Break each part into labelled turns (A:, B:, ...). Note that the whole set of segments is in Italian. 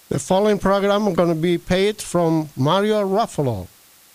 A: The following program is going to be paid from Mario Ruffalo.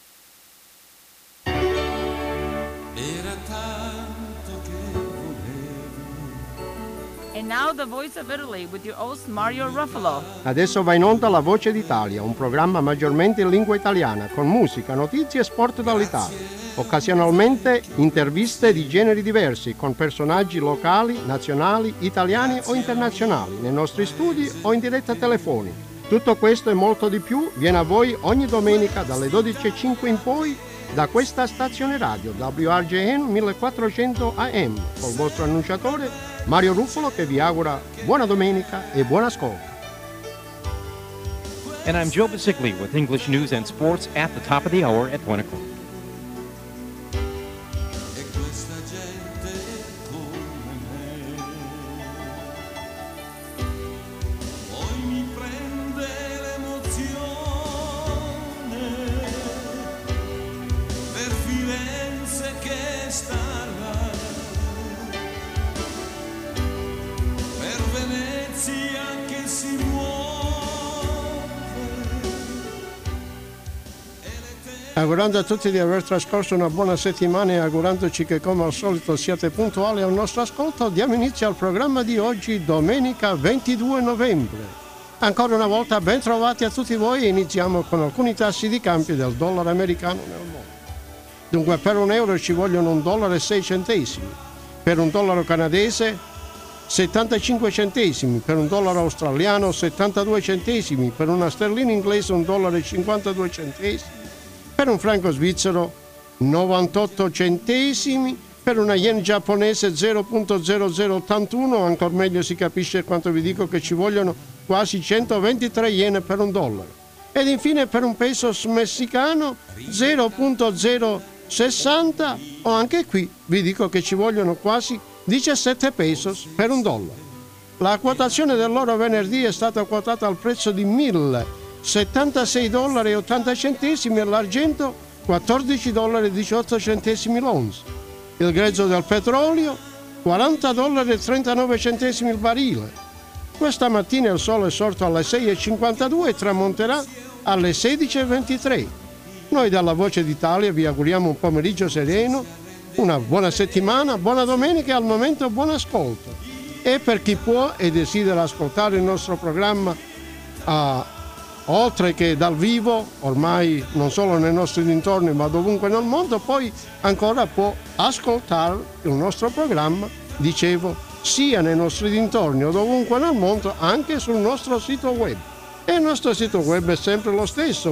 B: And now the Voice of Italy with your host Mario Ruffalo.
A: Adesso va in onda La Voce d'Italia, un programma maggiormente in lingua italiana, con musica, notizie e sport dall'Italia. Occasionalmente interviste di generi diversi, con personaggi locali, nazionali, italiani o internazionali, nei nostri studi o in diretta telefonica. Tutto questo e molto di più viene a voi ogni domenica dalle 12:05 in poi da questa stazione radio WRJN 1400 AM, col vostro annunciatore Mario Ruffalo, che vi augura buona domenica e buon ascolto.
C: And I'm Joe Basicli with English news and sports at the top of the hour at 1 o'clock.
A: Augurando a tutti di aver trascorso una buona settimana e augurandoci che come al solito siate puntuali al nostro ascolto, diamo inizio al programma di oggi, domenica 22 novembre. Ancora una volta ben trovati a tutti voi e iniziamo con alcuni tassi di cambio del dollaro americano nel mondo. Dunque per un euro ci vogliono $1,06, per un dollaro canadese 75 centesimi, per un dollaro australiano 72 centesimi, per una sterlina inglese $1,52, per un franco svizzero 98 centesimi, per una yen giapponese 0,0081, ancora meglio si capisce quanto vi dico che ci vogliono quasi 123 yen per un dollaro. Ed infine per un peso messicano 0,060, o anche qui vi dico che ci vogliono quasi 17 pesos per un dollaro. La quotazione dell'oro venerdì è stata quotata al prezzo di $1.076,80 e l'argento $14,18 l'onza. Il grezzo del petrolio $40,39 il barile. Questa mattina il sole è sorto alle 6:52 e tramonterà alle 16:23. Noi dalla Voce d'Italia vi auguriamo un pomeriggio sereno, una buona settimana, buona domenica e al momento buon ascolto. E per chi può e desidera ascoltare il nostro programma oltre che dal vivo, ormai non solo nei nostri dintorni ma dovunque nel mondo, poi ancora può ascoltare il nostro programma, dicevo, sia nei nostri dintorni o dovunque nel mondo, anche sul nostro sito web. E il nostro sito web è sempre lo stesso,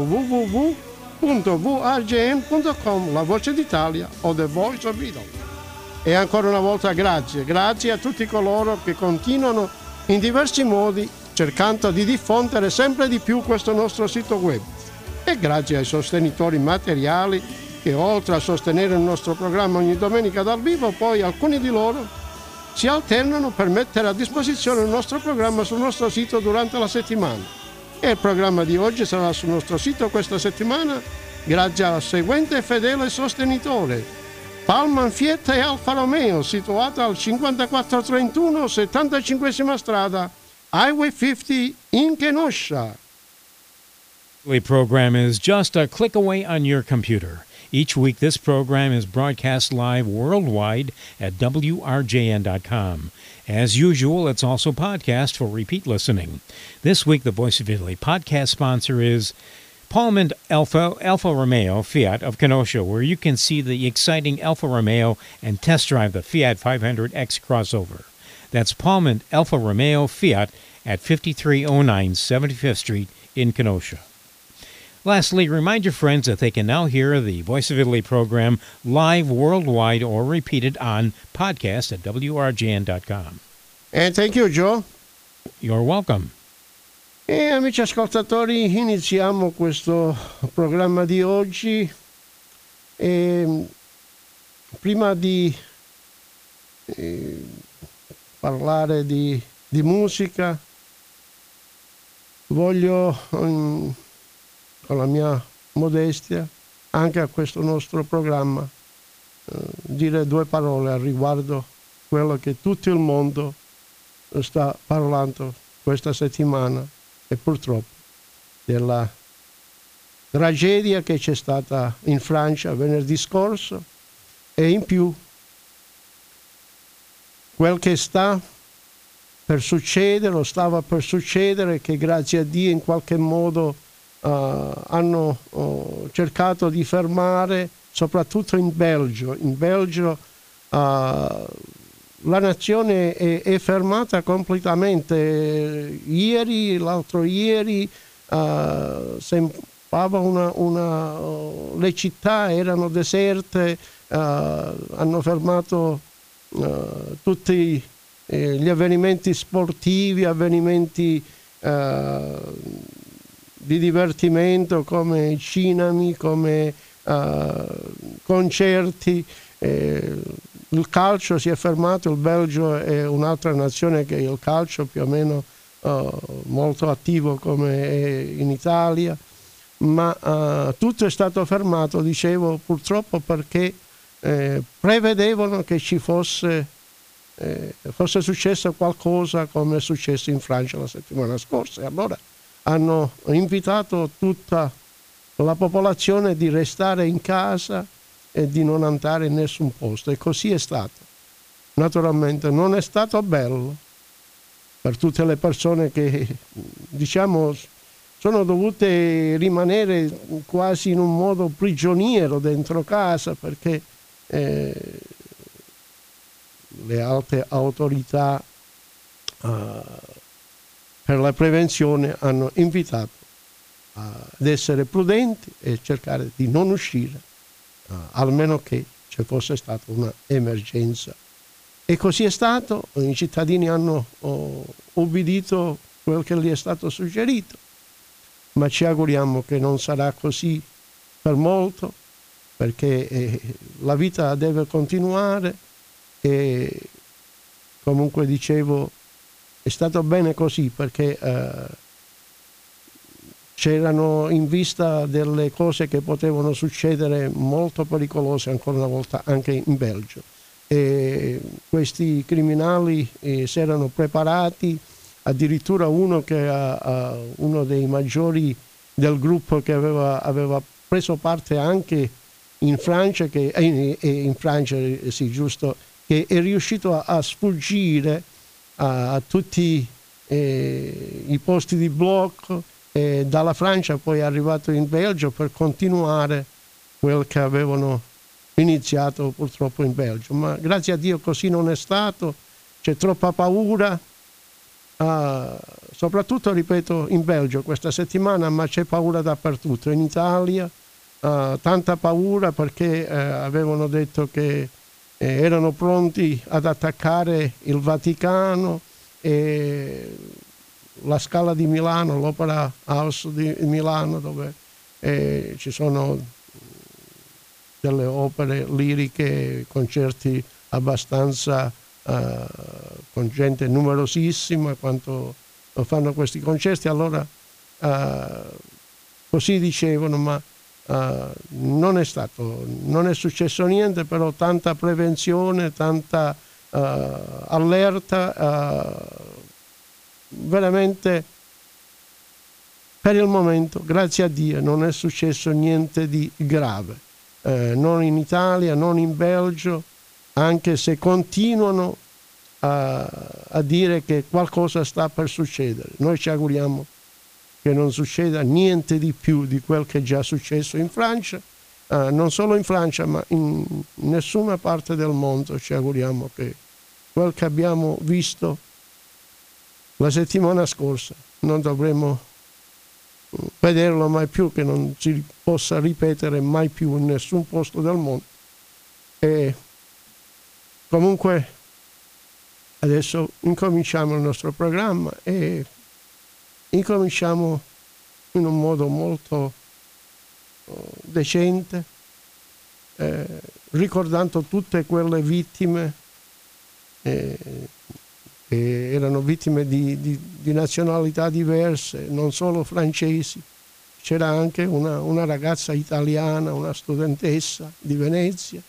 A: www.vrjn.com, La Voce d'Italia o The Voice of Italy. E ancora una volta grazie a tutti coloro che continuano in diversi modi cercando di diffondere sempre di più questo nostro sito web, e grazie ai sostenitori materiali che oltre a sostenere il nostro programma ogni domenica dal vivo, poi alcuni di loro si alternano per mettere a disposizione il nostro programma sul nostro sito durante la settimana. E il programma di oggi sarà sul nostro sito questa settimana grazie al seguente fedele sostenitore: Palman Fiat e Alfa Romeo, situata al 5431 75esima strada Highway 50 in Kenosha.
D: The program is just a click away on your computer. Each week, this program is broadcast live worldwide at WRJN.com. As usual, it's also podcast for repeat listening. This week, the Voice of Italy podcast sponsor is Pullman Alfa Romeo Fiat of Kenosha, where you can see the exciting Alfa Romeo and test drive the Fiat 500X crossover. That's Pullman Alfa Romeo Fiat at 5309 75th Street in Kenosha. Lastly, remind your friends that they can now hear the Voice of Italy program live worldwide or repeated on podcast at WRJN.com.
A: And thank you, Joe.
D: You're welcome.
A: E amici ascoltatori, iniziamo questo programma di oggi. Prima di parlare di musica, voglio con la mia modestia anche a questo nostro programma dire due parole al riguardo quello che tutto il mondo sta parlando questa settimana e purtroppo della tragedia che c'è stata in Francia venerdì scorso, e in più quel che sta per succedere o stava per succedere, che grazie a Dio in qualche modo hanno cercato di fermare, soprattutto in Belgio. In Belgio la nazione è fermata completamente. Ieri, l'altro ieri, sembrava le città erano deserte, hanno fermato tutti gli avvenimenti sportivi, avvenimenti di divertimento come cinema, come concerti. Il calcio si è fermato. Il Belgio è un'altra nazione che il calcio più o meno molto attivo come è in Italia, ma tutto è stato fermato, dicevo, purtroppo perché prevedevano che ci fosse successo qualcosa come è successo in Francia la settimana scorsa, e allora hanno invitato tutta la popolazione di restare in casa e di non andare in nessun posto, e così è stato. Naturalmente non è stato bello per tutte le persone che, diciamo, sono dovute rimanere quasi in un modo prigioniero dentro casa, perché le alte autorità per la prevenzione hanno invitato ad essere prudenti e cercare di non uscire, almeno che ci fosse stata un'emergenza. E così è stato. I cittadini hanno obbedito quel che gli è stato suggerito, ma ci auguriamo che non sarà così per molto, perché la vita deve continuare. E comunque, dicevo, è stato bene così, perché c'erano in vista delle cose che potevano succedere molto pericolose ancora una volta anche in Belgio, e questi criminali si erano preparati. Addirittura uno dei maggiori del gruppo che aveva preso parte anche in Francia, che è riuscito a sfuggire a tutti i posti di blocco, e dalla Francia poi è arrivato in Belgio per continuare quel che avevano iniziato purtroppo in Belgio. Ma grazie a Dio così non è stato. C'è troppa paura, soprattutto, ripeto, in Belgio questa settimana, ma c'è paura dappertutto. In Italia tanta paura, perché avevano detto che erano pronti ad attaccare il Vaticano e la Scala di Milano, l'Opera House di Milano, dove ci sono delle opere liriche, concerti abbastanza con gente numerosissima quanto fanno questi concerti. Allora così dicevano, ma non è successo niente, però tanta prevenzione, tanta allerta, veramente per il momento, grazie a Dio, non è successo niente di grave, non in Italia, non in Belgio, anche se continuano a dire che qualcosa sta per succedere. Noi ci auguriamo che non succeda niente di più di quel che è già successo in Francia, non solo in Francia, ma in nessuna parte del mondo. Ci auguriamo che quel che abbiamo visto la settimana scorsa non dovremo vederlo mai più, che non si possa ripetere mai più in nessun posto del mondo. E comunque adesso incominciamo il nostro programma, e incominciamo in un modo molto decente, ricordando tutte quelle vittime che erano vittime di nazionalità diverse, non solo francesi. C'era anche una ragazza italiana, una studentessa di Venezia,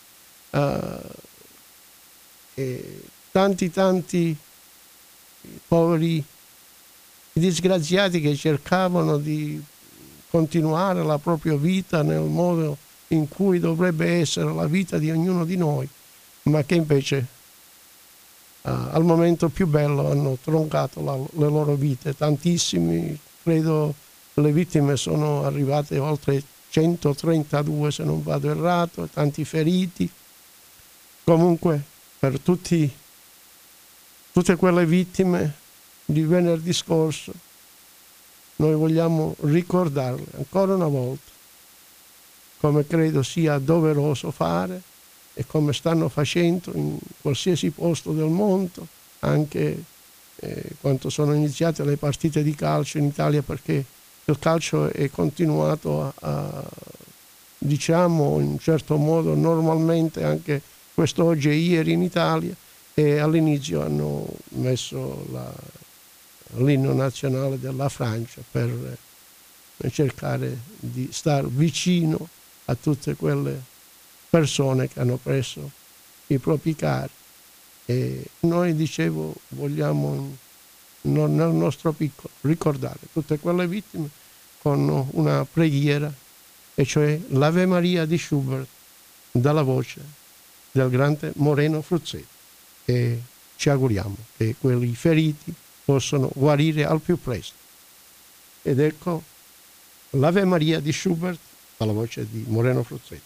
A: e tanti poveri i disgraziati che cercavano di continuare la propria vita nel modo in cui dovrebbe essere la vita di ognuno di noi, ma che invece al momento più bello hanno troncato le loro vite. Tantissimi, credo le vittime sono arrivate oltre 132 se non vado errato, tanti feriti. Comunque per tutte quelle vittime di venerdì scorso noi vogliamo ricordarle ancora una volta, come credo sia doveroso fare e come stanno facendo in qualsiasi posto del mondo, anche quando sono iniziate le partite di calcio in Italia, perché il calcio è continuato diciamo in un certo modo normalmente anche quest'oggi e ieri in Italia, e all'inizio hanno messo l'inno nazionale della Francia per cercare di stare vicino a tutte quelle persone che hanno preso i propri cari. E noi, dicevo, vogliamo nel nostro piccolo ricordare tutte quelle vittime con una preghiera, e cioè l'Ave Maria di Schubert dalla voce del grande Moreno Fruzzetti, e ci auguriamo che quelli feriti possano guarire al più presto. Ed ecco l'Ave Maria di Schubert dalla voce di Moreno Fruzzetti.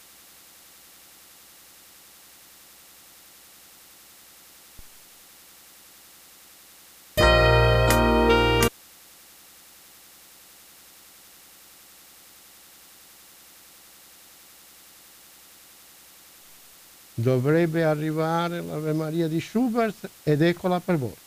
A: Dovrebbe arrivare l'Ave Maria di Schubert ed eccola per voi.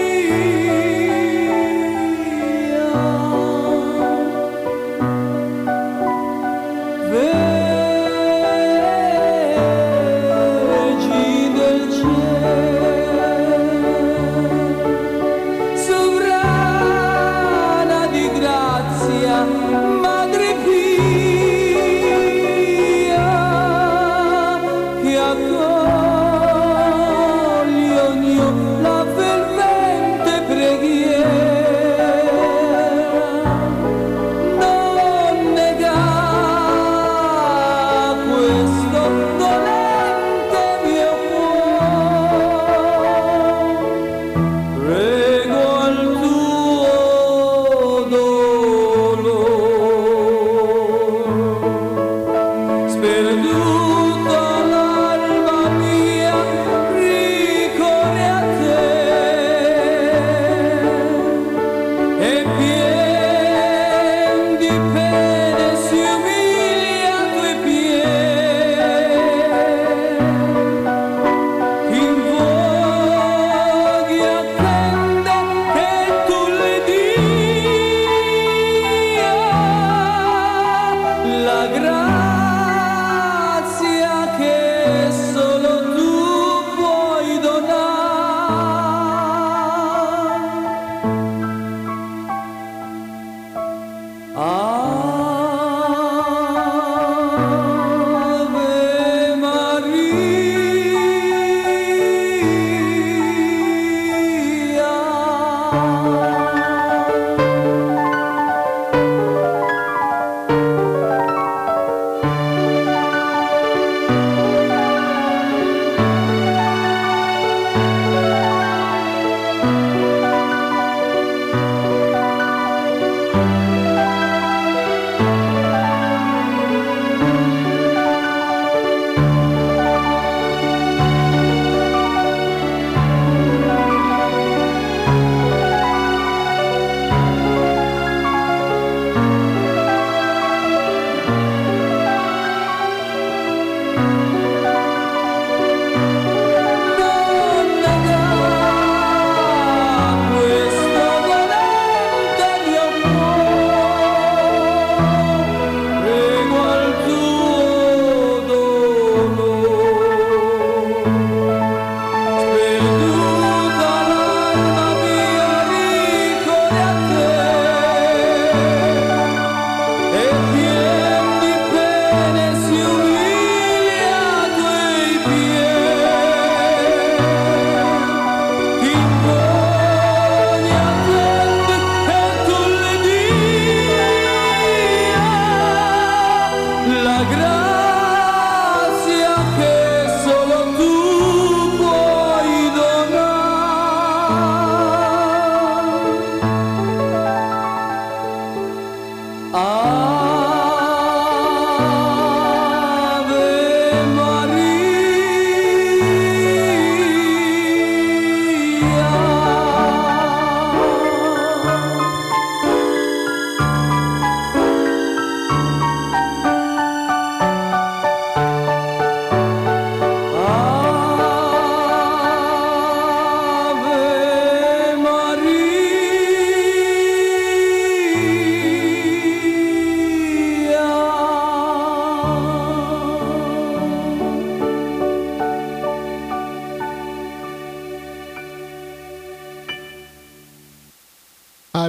E: Ave Maria.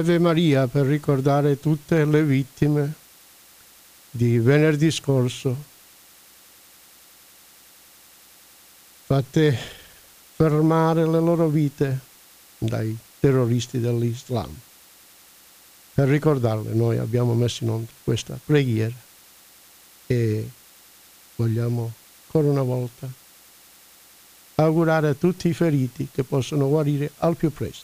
A: Ave Maria per ricordare tutte le vittime di venerdì scorso, fatte fermare le loro vite dai terroristi dell'Islam. Per ricordarle noi abbiamo messo in onda questa preghiera e vogliamo ancora una volta augurare a tutti i feriti che possano guarire al più presto.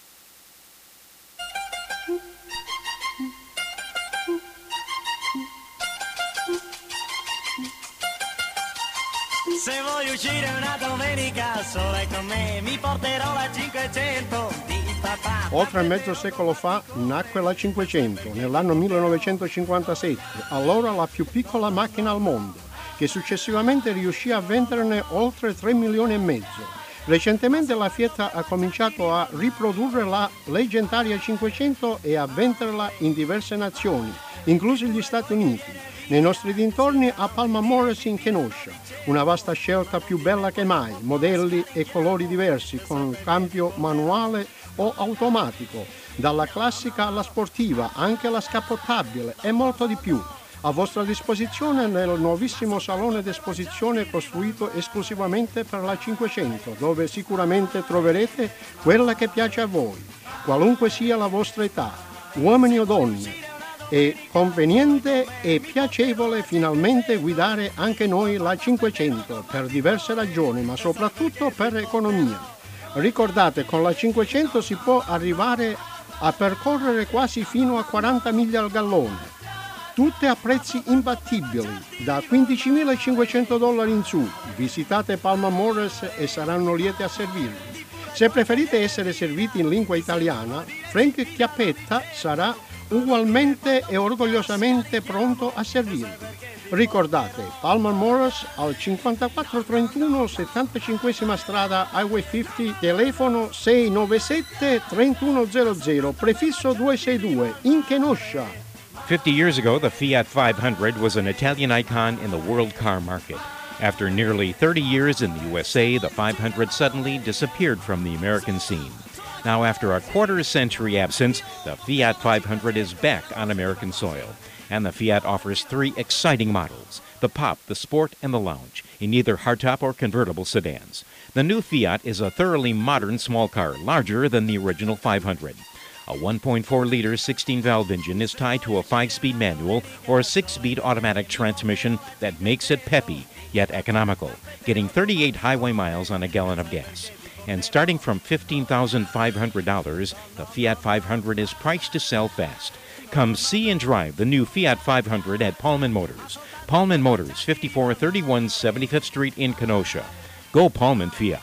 E: Se vuoi uscire una domenica sola con me, mi porterò la 500 di papà.
A: Oltre mezzo secolo fa nacque la 500, nell'anno 1957, allora la più piccola macchina al mondo, che successivamente riuscì a venderne oltre 3 milioni e mezzo. Recentemente la Fiat ha cominciato a riprodurre la leggendaria 500 e a venderla in diverse nazioni, inclusi gli Stati Uniti. Nei nostri dintorni a Palma Morris in Kenosha, una vasta scelta più bella che mai, modelli e colori diversi con cambio manuale o automatico, dalla classica alla sportiva, anche la scappottabile e molto di più. A vostra disposizione nel nuovissimo salone d'esposizione costruito esclusivamente per la 500, dove sicuramente troverete quella che piace a voi, qualunque sia la vostra età, uomini o donne. È conveniente e piacevole finalmente guidare anche noi la 500 per diverse ragioni, ma soprattutto per economia. Ricordate, con la 500 si può arrivare a percorrere quasi fino a 40 miglia al gallone, tutte a prezzi imbattibili, da $15.500 in su. Visitate Palma Morris e saranno liete a servirvi. Se preferite essere serviti in lingua italiana, Frank Chiappetta sarà ugualmente e orgogliosamente pronto a servirvi. Ricordate, Palma Morris al 5431 75esima strada Highway 50, telefono 697-3100, prefisso 262, in Kenosha.
C: 50 years ago, the Fiat 500 was an Italian icon in the world car market. After nearly 30 years in the USA, the 500 suddenly disappeared from the American scene. Now, after a quarter-century absence, the Fiat 500 is back on American soil. And the Fiat offers 3 exciting models, the Pop, the Sport, and the Lounge, in either hardtop or convertible sedans. The new Fiat is a thoroughly modern small car, larger than the original 500. A 1.4-liter 16-valve engine is tied to a 5-speed manual or a 6-speed automatic transmission that makes it peppy, yet economical, getting 38 highway miles on a gallon of gas. And starting from $15,500, the Fiat 500 is priced to sell fast. Come see and drive the new Fiat 500 at Paulman Motors. Paulman Motors, 5431 75th Street in Kenosha. Go Paulman Fiat.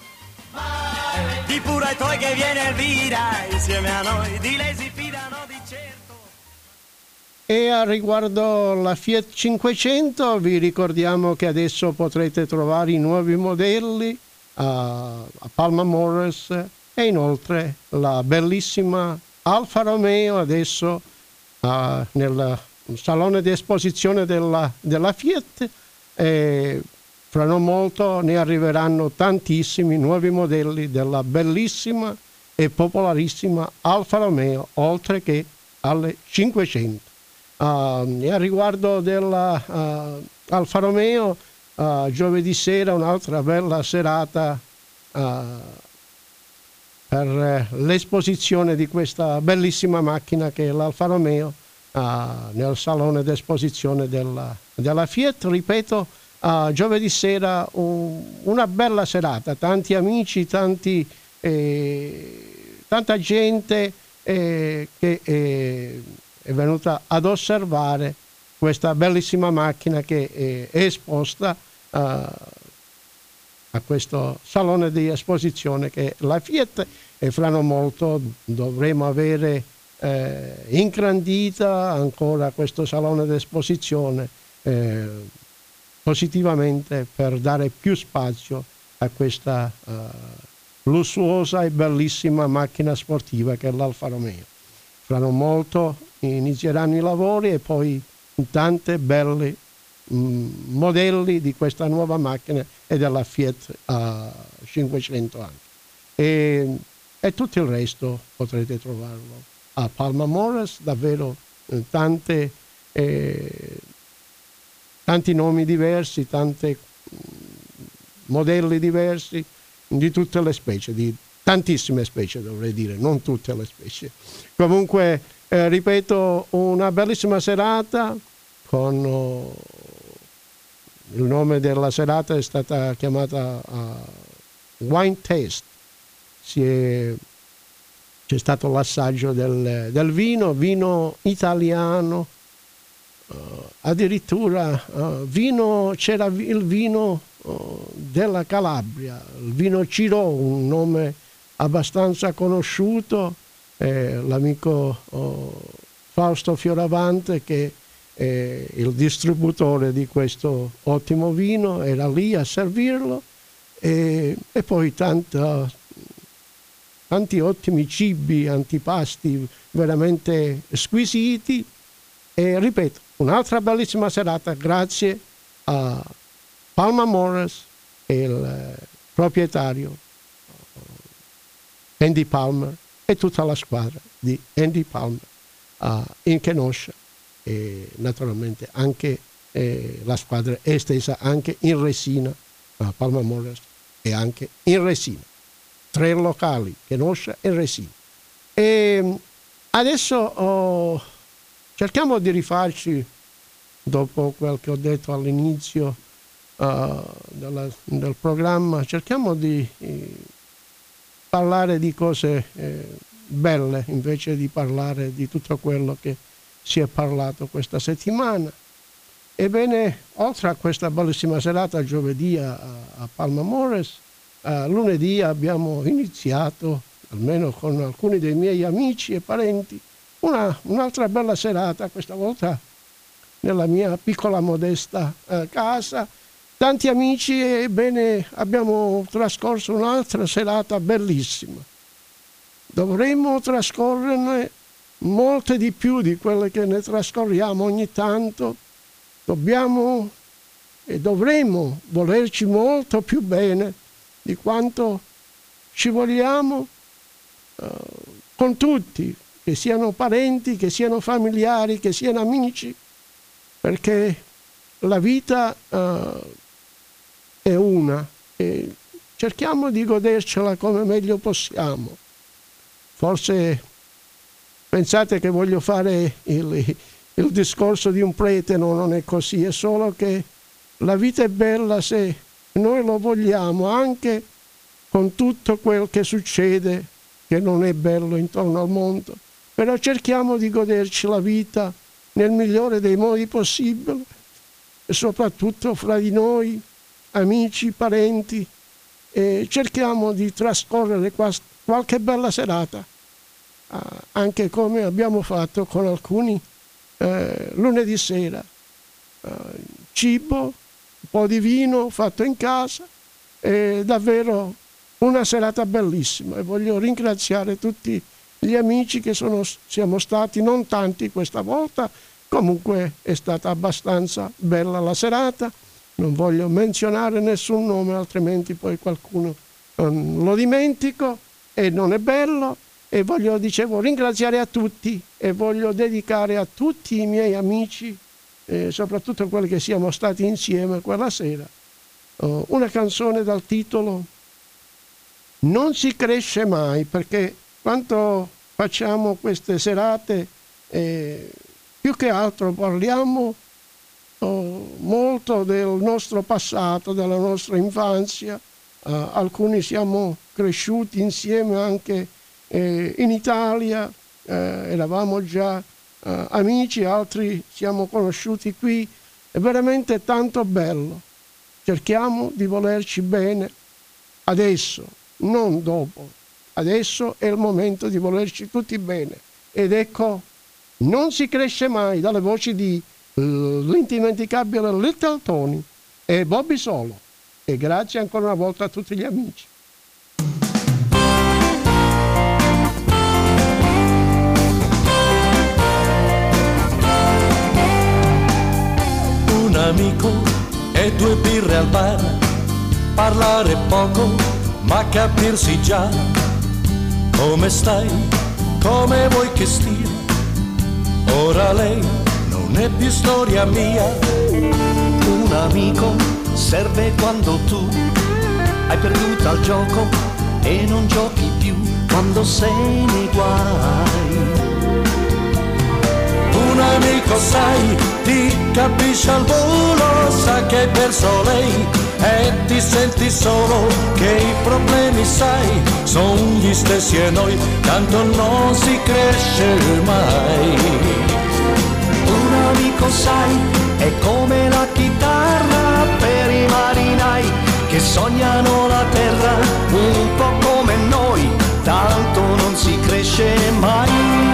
E: Di pure ai tuoi che viene Elvira insieme a noi, di lei si fidano di certo.
A: E a riguardo la Fiat 500 vi ricordiamo che adesso potrete trovare i nuovi modelli a Palma Morris e inoltre la bellissima Alfa Romeo adesso nel salone di esposizione della Fiat. Fra non molto ne arriveranno tantissimi nuovi modelli della bellissima e popolarissima Alfa Romeo, oltre che alle 500. E a riguardo della Alfa Romeo, giovedì sera un'altra bella serata per l'esposizione di questa bellissima macchina che è l'Alfa Romeo nel salone d'esposizione della Fiat. Ripeto, giovedì sera una bella serata, tanti amici, tanta gente che è venuta ad osservare questa bellissima macchina che è esposta a questo salone di esposizione che è la Fiat, e fra non molto dovremo avere ingrandita ancora questo salone di esposizione positivamente per dare più spazio a questa lussuosa e bellissima macchina sportiva che è l'Alfa Romeo. Fra non molto inizieranno i lavori e poi tante belle modelli di questa nuova macchina e della Fiat 500 anche. E tutto il resto potrete trovarlo a Palma Morris, davvero tanti nomi diversi, tanti modelli diversi di tutte le specie, di tantissime specie dovrei dire, non tutte le specie. Comunque, ripeto, una bellissima serata con il nome della serata è stata chiamata Wine Taste. C'è stato l'assaggio del vino italiano, addirittura c'era il vino della Calabria, il vino Ciro, un nome abbastanza conosciuto, l'amico Fausto Fioravante, che è il distributore di questo ottimo vino, era lì a servirlo, e poi tanti ottimi cibi, antipasti veramente squisiti, e ripeto, un'altra bellissima serata grazie a Palma Morris e il proprietario Andy Palmer e tutta la squadra di Andy Palmer in Kenosha, e naturalmente anche la squadra è estesa anche in Resina, Palma Morris e anche in Resina. 3 locali, Kenosha e Resina. E adesso cerchiamo di rifarci, dopo quel che ho detto all'inizio del programma, cerchiamo di parlare di cose belle invece di parlare di tutto quello che si è parlato questa settimana. Ebbene, oltre a questa bellissima serata giovedì a Palma Morris, lunedì abbiamo iniziato, almeno con alcuni dei miei amici e parenti, un'altra bella serata, questa volta nella mia piccola modesta casa. Tanti amici, e ebbene abbiamo trascorso un'altra serata bellissima. Dovremmo trascorrerne molte di più di quelle che ne trascorriamo ogni tanto. Dobbiamo e dovremmo volerci molto più bene di quanto ci vogliamo con tutti, che siano parenti, che siano familiari, che siano amici, perché la vita è una e cerchiamo di godercela come meglio possiamo. Forse pensate che voglio fare il discorso di un prete, no, non è così, è solo che la vita è bella se noi lo vogliamo, anche con tutto quel che succede che non è bello intorno al mondo, però cerchiamo di goderci la vita nel migliore dei modi possibili, e soprattutto fra di noi, amici, parenti, e cerchiamo di trascorrere qualche bella serata, anche come abbiamo fatto con alcuni lunedì sera. Cibo, un po' di vino fatto in casa, è davvero una serata bellissima, e voglio ringraziare tutti gli amici che siamo stati, non tanti questa volta, comunque è stata abbastanza bella la serata. Non voglio menzionare nessun nome, altrimenti poi qualcuno lo dimentico e non è bello. E voglio, ringraziare a tutti, e voglio dedicare a tutti i miei amici, soprattutto quelli che siamo stati insieme quella sera, una canzone dal titolo Non si cresce mai, perché quando facciamo queste serate più che altro parliamo molto del nostro passato, della nostra infanzia. Alcuni siamo cresciuti insieme anche in Italia, eravamo già amici, altri siamo conosciuti qui. È veramente tanto bello. Cerchiamo di volerci bene adesso, non dopo. Adesso è il momento di volerci tutti bene. Ed ecco, Non si cresce mai, dalle voci di l'indimenticabile Little Tony e Bobby Solo. E grazie ancora una volta a tutti gli amici.
E: Un amico e 2 birre al bar, parlare poco ma capirsi già. Come stai?
F: come vuoi che stia? Ora lei non è più storia mia.
E: Un amico serve quando tu hai perduto al gioco e non giochi più quando sei nei guai.
F: Un amico sai, ti capisce al volo, sa che hai perso lei e ti senti solo, che i problemi sai sono gli stessi e noi tanto non si cresce mai.
E: Un amico sai, è come la chitarra per i marinai che sognano la terra un po' come noi, tanto non si cresce mai.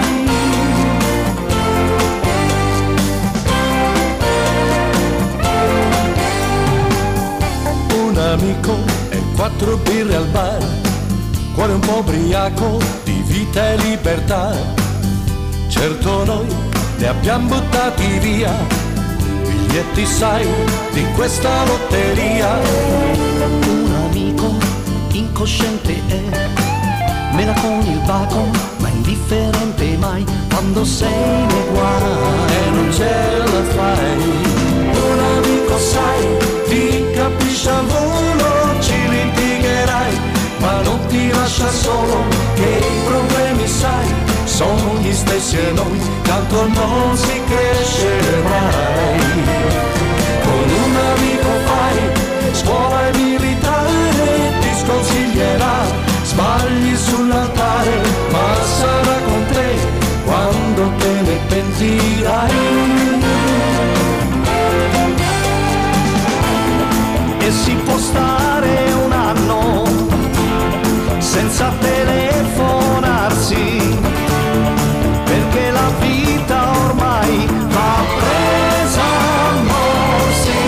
F: Un amico e 4 birre al bar, cuore un po' ubriaco di vita e libertà. Certo noi ne abbiamo buttati via, biglietti sai di questa lotteria.
E: Un amico incosciente è, mela con il baco, ma indifferente mai quando sei nei guai
F: e non ce la fai. Un amico sai, ti capisce al volo, ci litigherai, ma non ti lascia solo, che i problemi sai sono gli stessi e noi tanto non si cresce mai. Con un amico fai scuola e militare, ti sconsiglierà sbagli sull'altare, ma sarà con te quando te ne pentirai.
E: E si può stare un anno senza telefonarsi, perché la vita ormai va presa a morsi.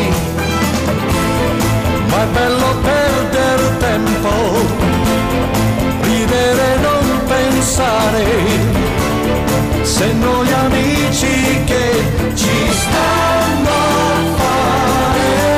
F: Ma è bello perdere tempo, ridere e non pensare, se noi amici che ci stanno a fare.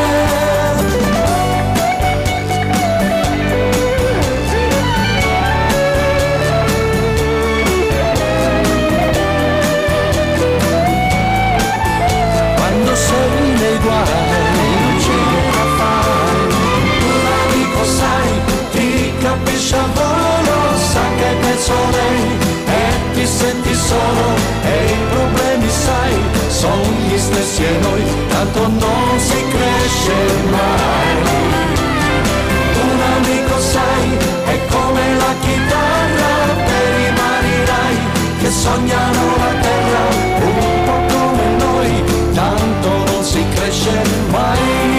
F: Quando sei nei guai non ce la fai. Un amico sai, ti capisce al volo, sa che hai perso lei e ti senti solo, e i problemi sai sono gli stessi e noi tanto non si cresce mai. Un amico sai, è come la chitarra per i marinai che sognano la terra un po' come noi, tanto non si cresce mai.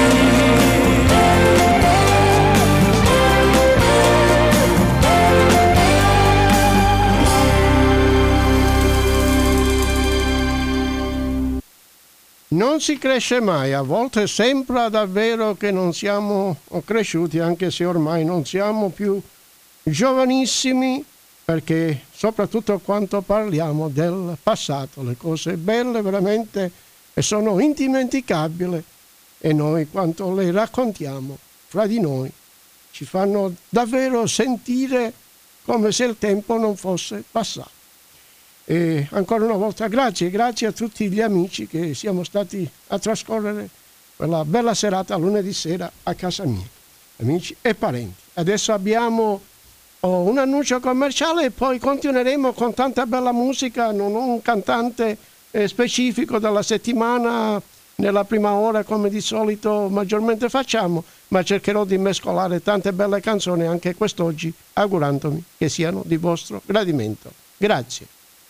A: Non si cresce mai, a volte sembra davvero che non siamo cresciuti, anche se ormai non siamo più giovanissimi, perché soprattutto quando parliamo del passato, le cose belle veramente sono indimenticabili e noi quando le raccontiamo fra di noi ci fanno davvero sentire come se il tempo non fosse passato. E ancora una volta grazie a tutti gli amici che siamo stati a trascorrere quella bella serata lunedì sera a casa mia, amici e parenti. Adesso abbiamo un annuncio commerciale e poi continueremo con tanta bella musica. Non ho un cantante specifico della settimana nella prima ora come di solito maggiormente facciamo, ma cercherò di mescolare tante belle canzoni anche quest'oggi, augurandomi che siano di vostro gradimento. Grazie.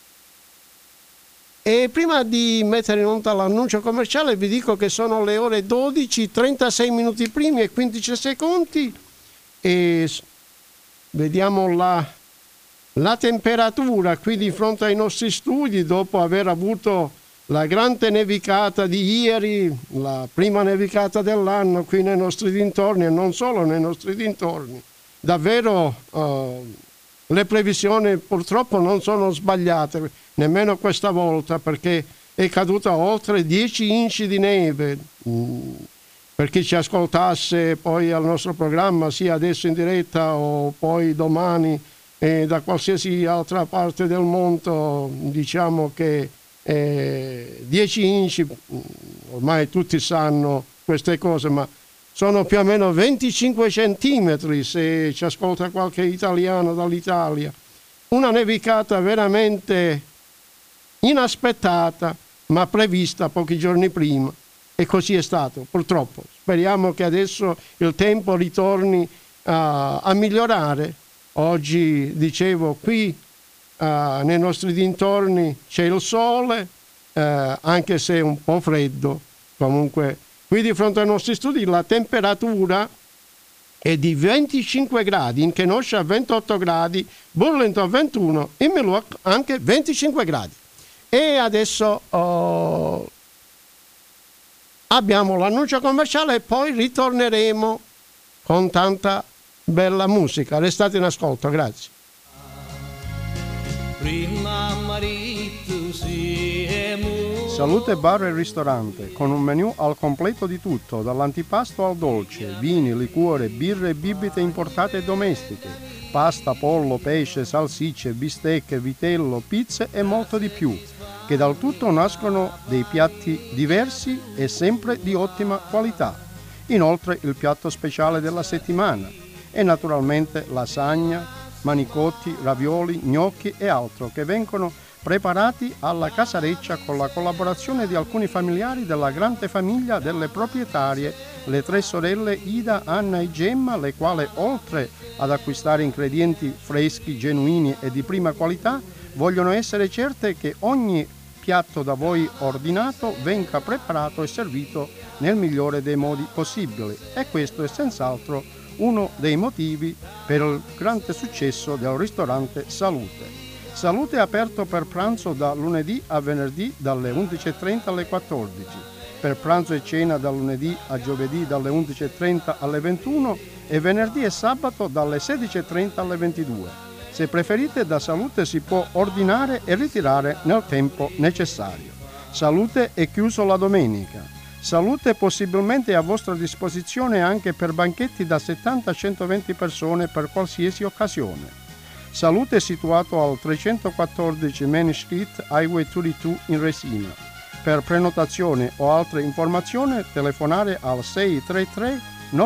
A: E prima di mettere in onda l'annuncio commerciale vi dico che sono le ore 12, 36 minuti primi e 15 secondi e vediamo la temperatura qui di fronte ai nostri studi dopo aver avuto la grande nevicata di ieri, la prima nevicata dell'anno qui nei nostri dintorni e non solo nei nostri dintorni. Davvero le previsioni purtroppo non sono sbagliate, nemmeno questa volta, perché è caduta oltre 10 inci di neve. Per chi ci ascoltasse poi al nostro programma, sia adesso in diretta o poi domani da qualsiasi altra parte del mondo, diciamo che 10 inch, ormai tutti sanno queste cose, ma sono più o meno 25 centimetri se ci ascolta qualche italiano dall'Italia. Una nevicata veramente inaspettata, ma prevista pochi giorni prima, e così è stato, purtroppo. Speriamo che adesso il tempo ritorni a migliorare. Oggi, dicevo, qui nei nostri dintorni c'è il sole, anche se un po' freddo. Comunque qui di fronte ai nostri studi la temperatura è di 25 gradi, in Kenosha 28 gradi, Burlington 21, in Milwaukee anche 25 gradi. E adesso abbiamo l'annuncio commerciale e poi ritorneremo con tanta bella musica. Restate in ascolto, grazie.
G: Salute Bar e Ristorante, con un menù al completo di tutto, dall'antipasto al dolce, vini, liquore, birre e bibite importate e domestiche, pasta, pollo, pesce, salsicce, bistecche, vitello, pizze e molto di più, che dal tutto nascono dei piatti diversi e sempre di ottima qualità. Inoltre il piatto speciale della settimana e naturalmente lasagna, manicotti, ravioli, gnocchi e altro che vengono preparati alla casareccia con la collaborazione di alcuni familiari della grande famiglia delle proprietarie, le 3 sorelle Ida, Anna e Gemma, le quali oltre ad acquistare ingredienti freschi, genuini e di prima qualità, vogliono essere certe che ogni piatto da voi ordinato venga preparato e servito nel migliore dei modi possibili, e questo è senz'altro uno dei motivi per il grande successo del ristorante Salute. Salute è aperto per pranzo da lunedì a venerdì dalle 11.30 alle 14, per pranzo e cena da lunedì a giovedì dalle 11.30 alle 21 e venerdì e sabato dalle 16.30 alle 22. Se preferite, da Salute si può ordinare e ritirare nel tempo necessario. Salute è chiuso la domenica. Salute è possibilmente a vostra disposizione anche per banchetti da 70 a 120 persone per qualsiasi occasione. Salute è situato al 314 Main Street, Highway 32 in Resina. Per prenotazione o altre informazioni telefonare al 633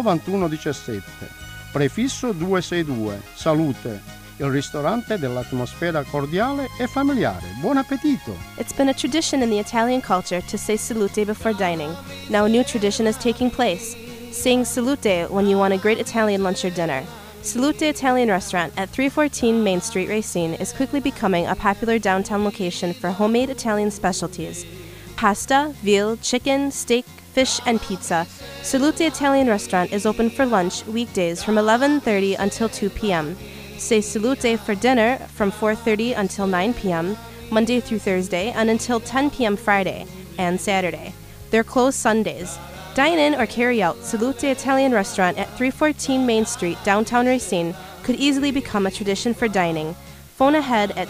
G: 9117. Prefisso 262. Salute, il ristorante dell'atmosfera cordiale e familiare. Buon appetito!
H: It's been a tradition in the Italian culture to say salute before dining. Now a new tradition is taking place, saying salute when you want a great Italian lunch or dinner. Salute Italian Restaurant at 314 Main Street, Racine is quickly becoming a popular downtown location for homemade Italian specialties. Pasta, veal, chicken, steak, fish, and pizza. Salute Italian Restaurant is open for lunch weekdays from 11:30 until 2 p.m. Say salute for dinner from 4:30 until 9 p.m., Monday through Thursday, and until 10 p.m. Friday and Saturday. They're closed Sundays. Dine in or carry out. Salute Italian Restaurant at 314 Main Street, downtown Racine, could easily become a tradition for dining. Phone ahead at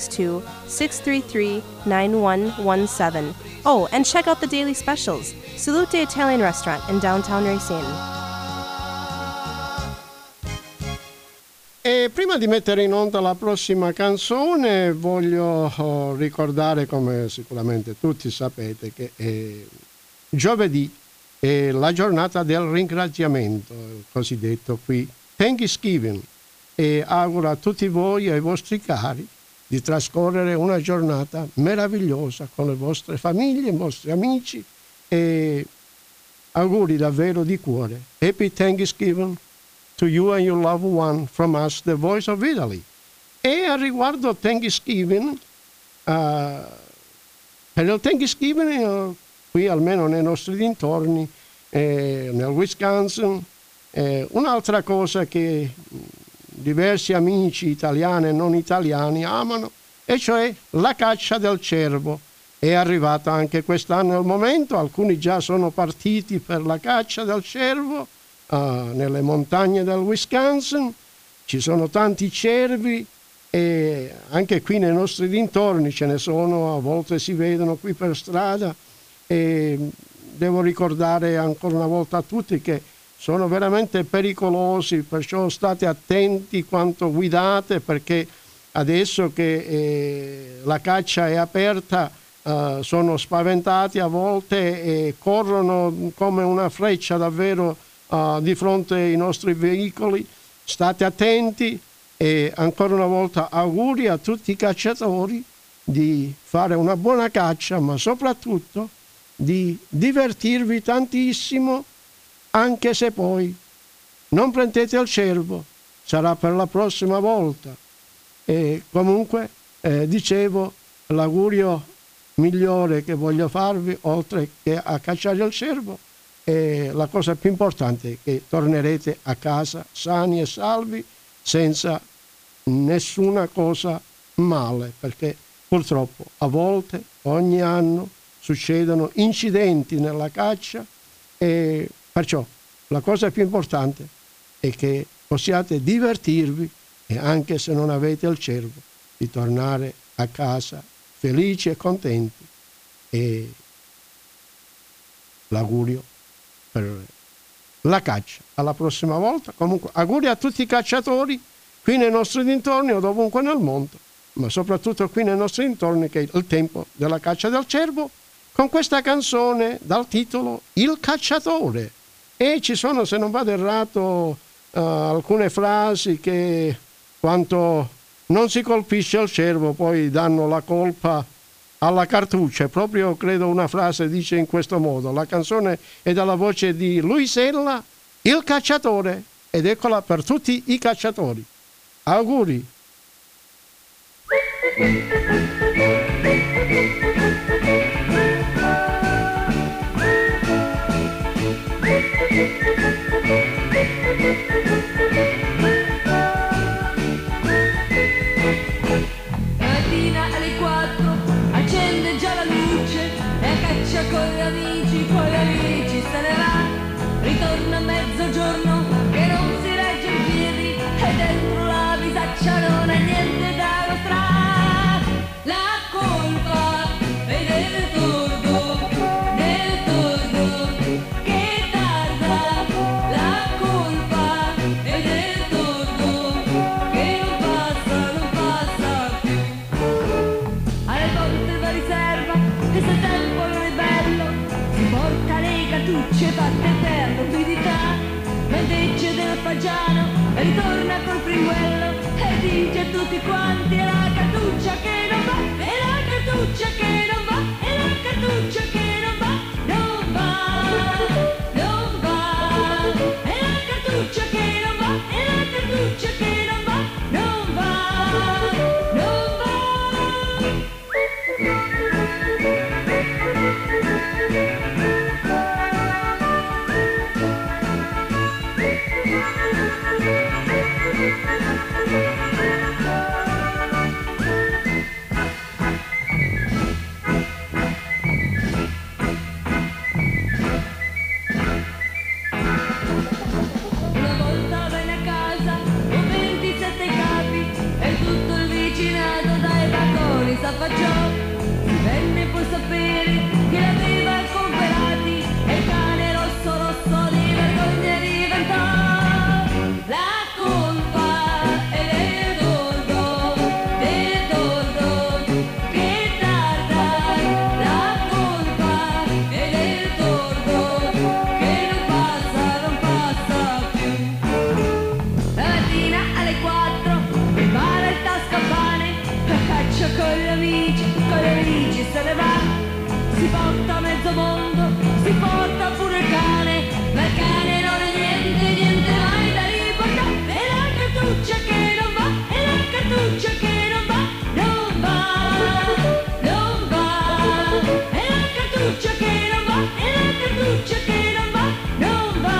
H: 262-633-9117. Oh, and check out the daily specials. Salute Italian Restaurant in downtown Racine.
A: E prima di mettere in onda la prossima canzone voglio ricordare, come sicuramente tutti sapete, che giovedì è la giornata del ringraziamento, cosiddetto qui Thanksgiving, e auguro a tutti voi e ai vostri cari di trascorrere una giornata meravigliosa con le vostre famiglie, i vostri amici, e auguri davvero di cuore. Happy Thanksgiving to you and your loved one from us, the Voice of Italy. E a riguardo Thanksgiving, per il Thanksgiving qui almeno nei nostri dintorni, nel Wisconsin, un'altra cosa che diversi amici italiani e non italiani amano, e cioè la caccia del cervo. È arrivato anche quest'anno il momento, alcuni già sono partiti per la caccia del cervo nelle montagne del Wisconsin. Ci sono tanti cervi e anche qui nei nostri dintorni ce ne sono, a volte si vedono qui per strada. E devo ricordare ancora una volta a tutti che sono veramente pericolosi, perciò state attenti quanto guidate, perché adesso che la caccia è aperta sono spaventati a volte e corrono come una freccia davvero di fronte ai nostri veicoli. State attenti e ancora una volta auguri a tutti i cacciatori di fare una buona caccia, ma soprattutto di divertirvi tantissimo, anche se poi non prendete il cervo, sarà per la prossima volta. E comunque dicevo, l'augurio migliore che voglio farvi, oltre che a cacciare il cervo, è la cosa più importante, è che tornerete a casa sani e salvi, senza nessuna cosa male, perché purtroppo a volte, ogni anno, succedono incidenti nella caccia, e perciò la cosa più importante è che possiate divertirvi, e anche se non avete il cervo, di tornare a casa felici e contenti. E l'augurio per la caccia alla prossima volta. Comunque auguri a tutti i cacciatori qui nei nostri dintorni o dovunque nel mondo, ma soprattutto qui nei nostri dintorni, che è il tempo della caccia del cervo, con questa canzone dal titolo Il cacciatore. E ci sono, se non vado errato, alcune frasi che, quanto non si colpisce il cervo, poi danno la colpa alla cartuccia. Proprio credo una frase dice in questo modo. La canzone è dalla voce di Luisella, Il cacciatore, ed eccola per tutti i cacciatori. Auguri.
I: Mattina alle 4 accende già la luce e a caccia con gli amici, poi gli amici se ne va. Ritorna a mezzogiorno che non si regge in piedi e dentro la bisaccia non ha niente da mostrare. La colpa è del tordo che tarda. La colpa è del tordo che non passa più. Alle volte va riserva e se il tempo non è bello si porta le cartucce fatte per l'umidità, menteggia del fagiano e ritorna col fringuello e dice a tutti quanti: è la cartuccia che non va, è la cartuccia che non va, è la cartuccia che non va, non va, è la cartuccia che non va, è la cartuccia che non va, non va. Una volta venne a casa con 27 capi e tutto il vicinato dai balconi s'affacciò. Si venne poi sapere che l'aveva comprati e il cane rosso rosso di vergogna diventò. La colpa è del tordo che tarda. La colpa è del tordo che non passa più. La mattina alle 4 prepara il tascapane, caccia con gli amici se ne va. Si porta mezzo mondo, si porta pure il cane, ma il cane non è niente mai da riportare. È la cartuccia che non va, è la cartuccia che non va, non va, è la cartuccia che non va, è la cartuccia che non va, non va.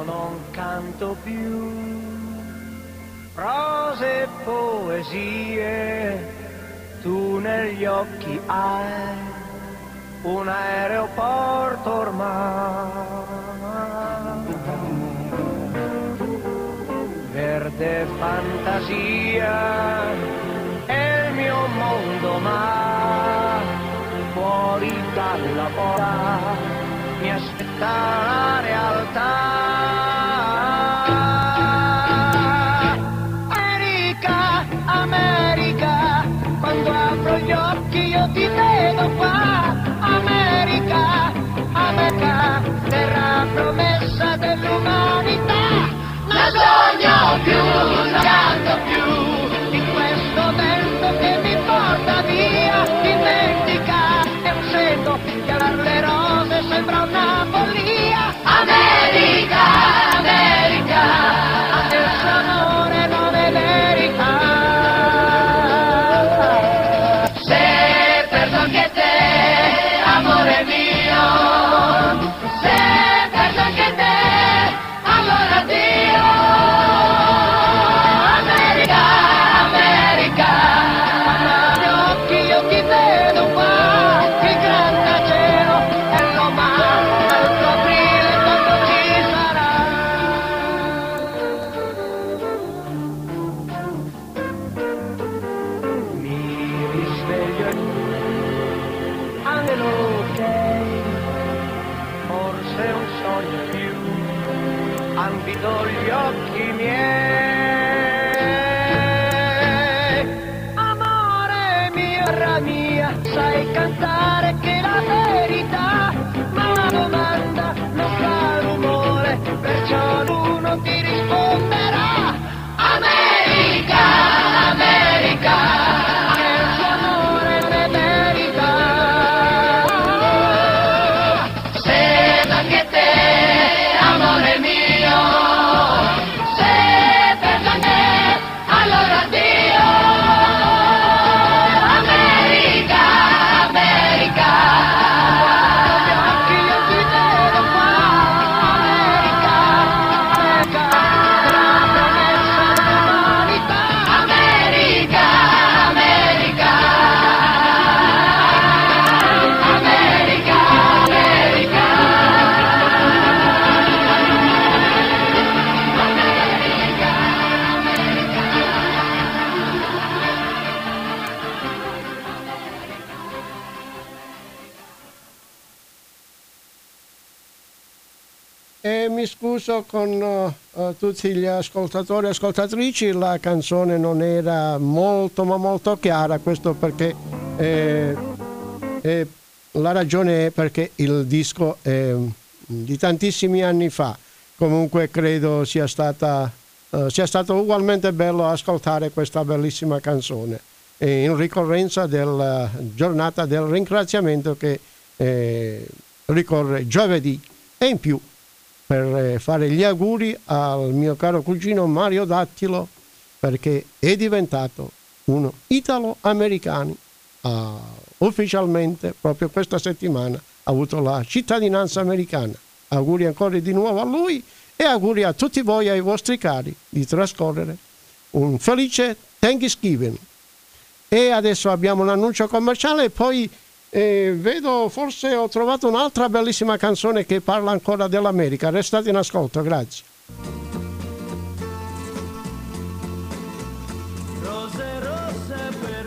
J: io non canto più prose e poesie, tu negli occhi hai un aeroporto ormai. Verde fantasia è il mio mondo, ma fuori dalla porta mi aspetta la realtà. America, America, quando apro gli occhi io ti vedo qua. America, America, terra promessa dell'umanità. Non sogno più, non canto più in questo vento che mi porta via. Dimentica, è un segno che alle rose sembra una follia. America, America, adesso amore non è verità. Se perdo anche te, amore mio, se perdo anche te, allora Dio. America, America, agli occhi io ti vedo qua, il grattacielo e l'Oman, l'altro aprile quando ci sarà. Mi risveglio angelo ok, forse un sogno più, ambito gli occhi miei. Amore mio, terra mia, sai cantare che è la verità, ma la domanda non fa rumore, perciò l'uno ti risponderà. America, America, che il suo amore non è verità. Se anche te, amore mio, se perdo te, allora Dio. America, America, gli occhi io ti vedo qua. America, America, la promessa dell'umanità. America, America, America, America.
A: E mi scuso con tutti gli ascoltatori e ascoltatrici, la canzone non era molto ma molto chiara, questo perché la ragione è perché il disco è di tantissimi anni fa. Comunque credo sia stato ugualmente bello ascoltare questa bellissima canzone in ricorrenza della giornata del ringraziamento che ricorre giovedì, e in più per fare gli auguri al mio caro cugino Mario Dattilo, perché è diventato uno italo-americano. Ufficialmente proprio questa settimana ha avuto la cittadinanza americana. Auguri ancora di nuovo a lui e auguri a tutti voi e ai vostri cari di trascorrere un felice Thanksgiving. E adesso abbiamo un annuncio commerciale e poi vedo, forse ho trovato un'altra bellissima canzone che parla ancora dell'America. Restate in ascolto, grazie.
F: Rose rosse per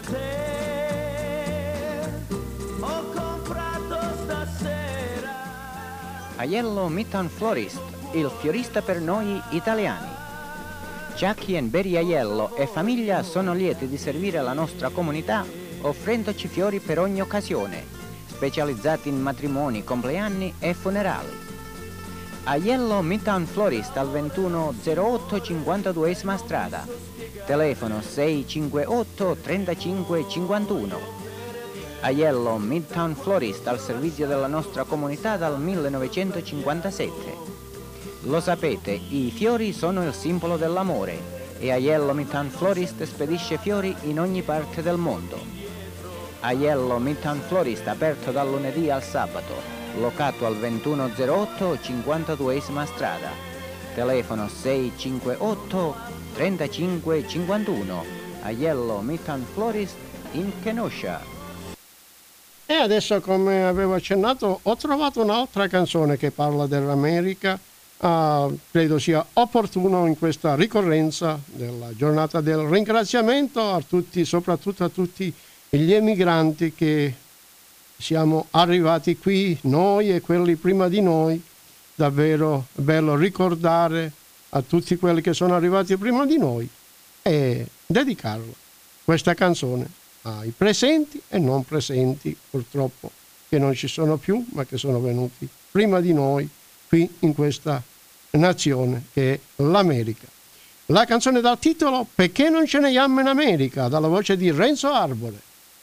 F: te ho comprato stasera.
K: Aiello Midtown Florist, il fiorista per noi italiani. Jackie and Barry Aiello e famiglia sono lieti di servire la nostra comunità offrendoci fiori per ogni occasione, specializzati in matrimoni, compleanni e funerali. Aiello Midtown Florist al 2108 52esima strada, telefono 658 35 51. Aiello Midtown Florist al servizio della nostra comunità dal 1957. Lo sapete, i fiori sono il simbolo dell'amore e Aiello Midtown Florist spedisce fiori in ogni parte del mondo. Aiello Midtown Florist aperto dal lunedì al sabato, locato al 2108 52esima strada. telefono 658 3551, Aiello Meat and Florist in Kenosha.
A: E adesso, come avevo accennato, ho trovato un'altra canzone che parla dell'America. Credo sia opportuno in questa ricorrenza della giornata del ringraziamento a tutti, soprattutto a tutti gli emigranti che siamo arrivati qui, noi e quelli prima di noi. Davvero bello ricordare a tutti quelli che sono arrivati prima di noi e dedicarla, questa canzone, ai presenti e non presenti, purtroppo, che non ci sono più, ma che sono venuti prima di noi qui in questa nazione che è l'America. La canzone dal titolo Perché non ce ne chiama in America, dalla voce di Renzo Arbore.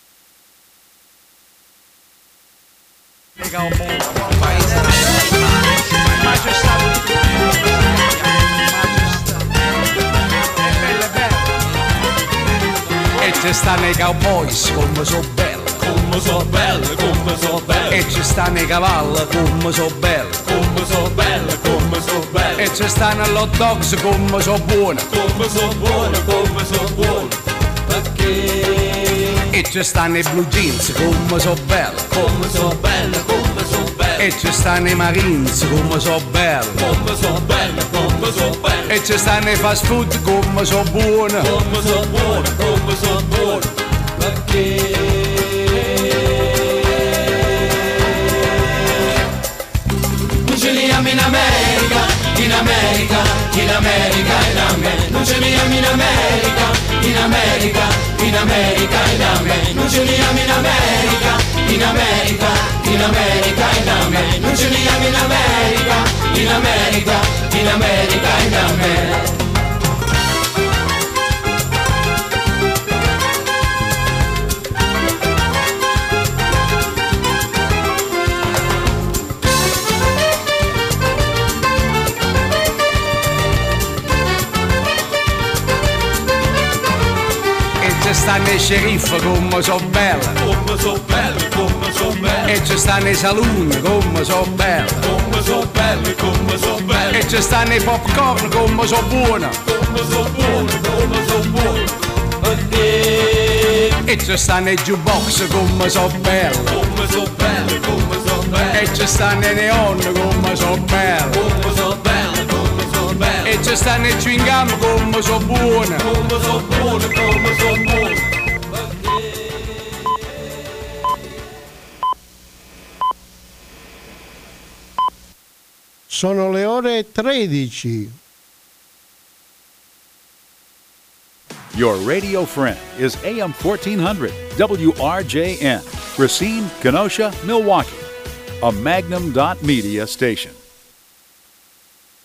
L: E ci stanno i cowboys come so belli, come so belli, come so belli. E ci stanno i cavalli come so belli, come so belli, come so belli. E ci stanno gli hot dogs come so buoni, come so buoni, come so buoni. Perché? E ci stanno i blue jeans come so belli, come so belli, come so belli. E ci stanno i marines come so belli, come so belli, come so belli. E ci stanno i fast food come so buoni, come so buoni, come so buoni. Perché? Non ce li amo in America, in America, in America, in America. Non ce li amo in America, in America, in America, in America. Non ce li amo in America, in America, in America, in America. Non ce li amo in America, in America, in America, in America. Ci stanno i sceriffi come so belli, come so belli, come so belli. E ci stanno i saloon come so belli, come so belli, come so belli. E ci stanno i popcorn come so buoni, come so buoni, come so buoni. E ci stanno i jukebox come so belli, come so belli, come so belli. E ci stanno i neon come so belli, come so belli, come so belli. E ci stanno i chewing gum come so buoni, come so buoni, come so buoni.
A: Sono le ore 13.
M: Your radio friend is AM 1400 WRJN, Racine, Kenosha, Milwaukee, a Magnum.Media station.